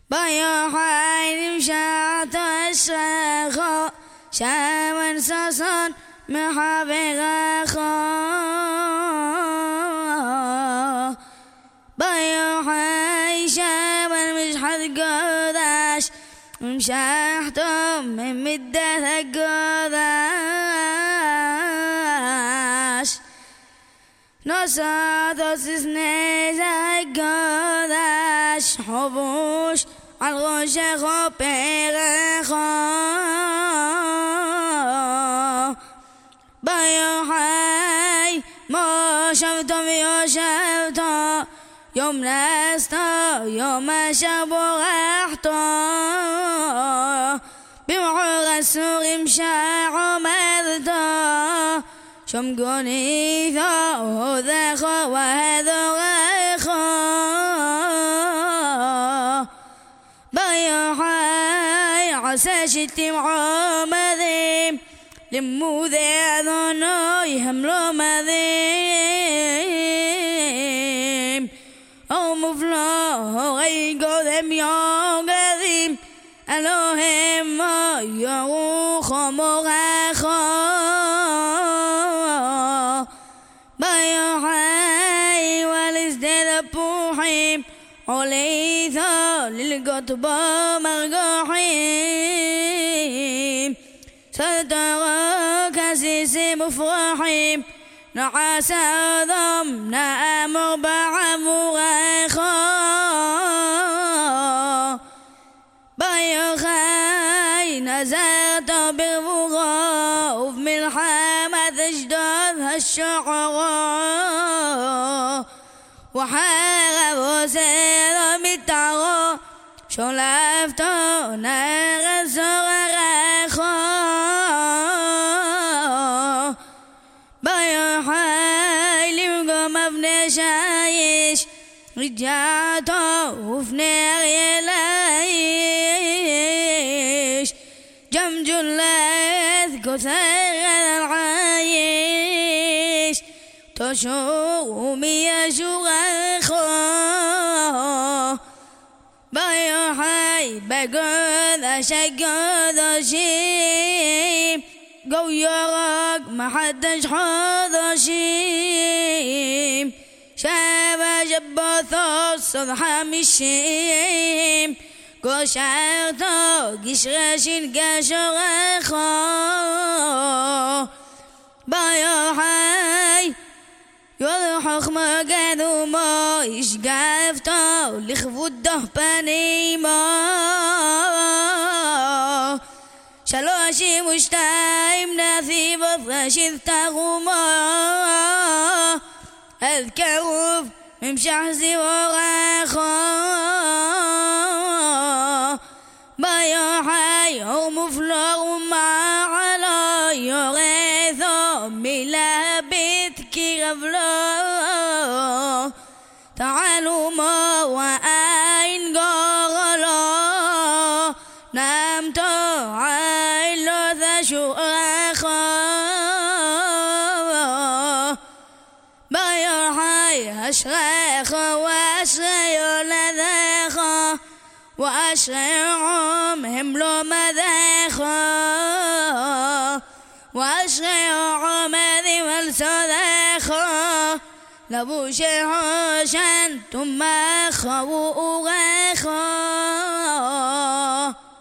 بايا حين شعت الشيخ شاون ساسان محابغ بايا حين شاون مش حد قداش مشاحتم من مدة قداش نصاد سنيز قداش حبوش عالغوش خبيغ بايا حي ما شفتم يا شفتم يوم نستا يوم شبو غحتا بمحوغ السوق مشاع مذتا شم قنيثا وذا خا وهذا غيخا بايا حي عسى شتي معامذيم لمو ذا ذنو يهملو مذيم أو مفلو غيقو ذم يوم قذيم ألوهم يوخ مغاخا بايا حي والازداد بوحيم وليثا للقطب مرقحيم صدق كسيس مفرحيم نعاس ضم نام ربع مغيخا بايا خاي نزلت بالفغا وفي ملحمة أجداد هالشعراء وحارب وسير متعرى شلفته نار الزرقاء بايا حي لمقام ابن شايش رجعته وفي نار يلايش جم جلث كثير العايش تشومي شغخا بايا حي بقود أشقود شيم قويرك ما حدش حاضر شيم شابا جبثو الصضحة مشيم قشعرتو قشرشين قشرخا بايا حي يضحك ما قادوا ما يشقفتو لخفو الدهباني ما شلوشي مشتايم ناثي بضغشي تغوما الكروف ممشحزي وغاخا بايا حي ومفلغ ما على يغيثو ملا بيتك غفلو تعالوا ما وأين قغلا نامتو عيلو ذا شؤخا بايا حي أشغيخا وأشغي لذيخا وأشغيهم هملو مذيخا وأشغيهم ذي والسذيخا لبو شيحوشان ثم خو غيخا